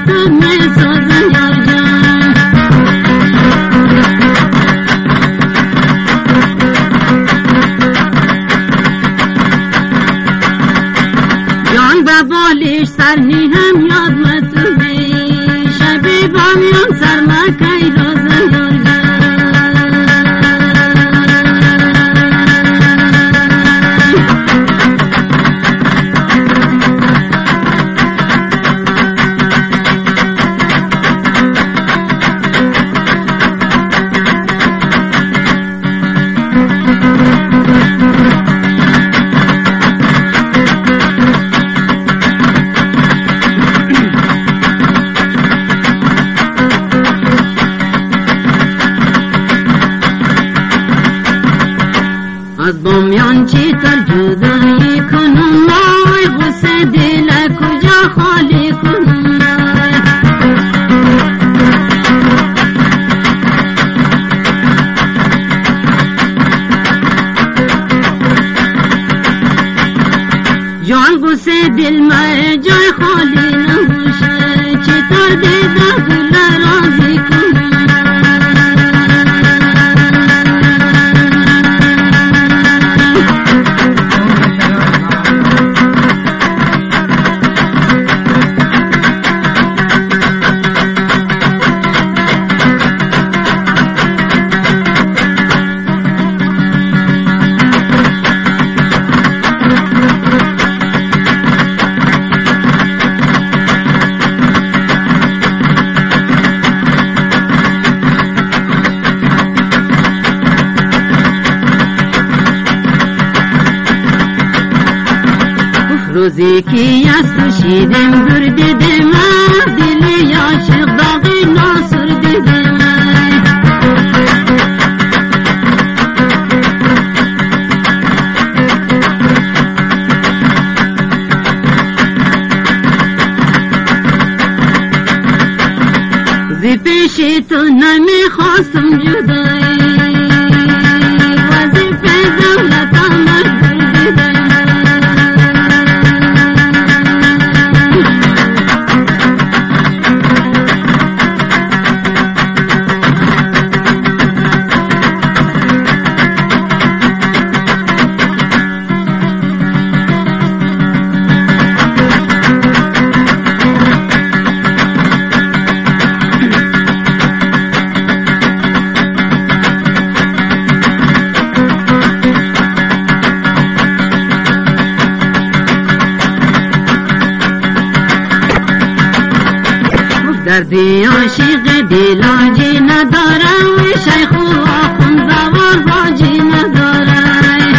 تو میسازم یار جان. جان به بالش سر نیهم یاد متوی شبی بامیان سر مکای رازم یار جان. از بامیان چی تر جدایی کنم نای غصه دل کجا خالی کنم نای. جان غصه دل ما جای خالی نباشه چی تر دیده گل راضی کنم. روزی که از تو شیرم دور دیدم دلی عاشق داغی ناصر دیدم. زی پیش تو نمیخواستم جدایی وظیفه دولتم مجبور دیدم. دردی عاشق دیلاجی ندارم شیخ و آخوند زوار باجی ندارم.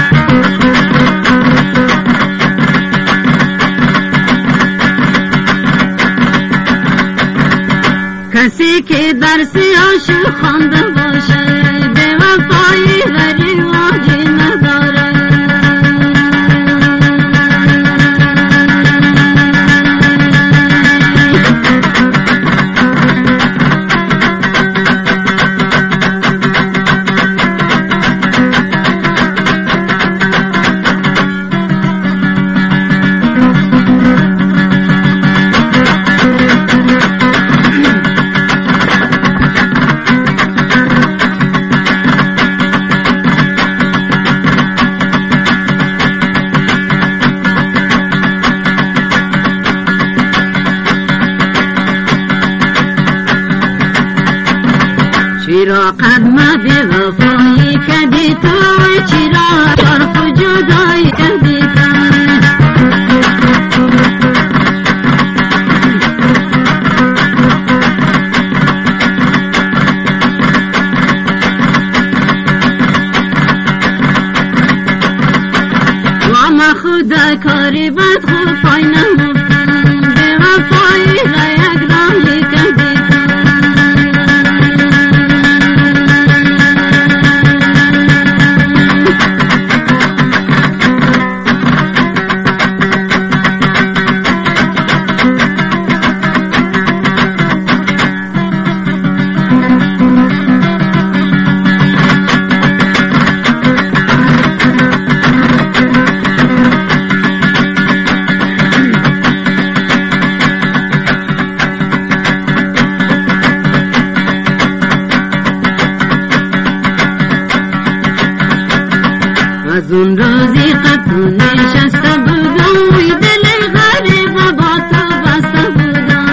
کسی که درسی عاشق خوانده باشه به وفایی غری واجی ندارم. چرا قدم به وفایی کردی تو چرا طرف جدایی کردی تو. وام خدا کاری بد خوب پای نمفتم به وفایی را یک راهی کردی تو. اون روزی قد تو نشسته بودم وی دل غریب با تو بسته بودم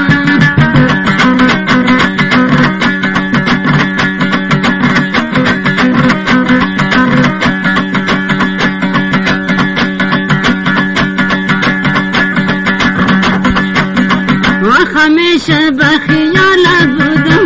و همیشه به خیال بودم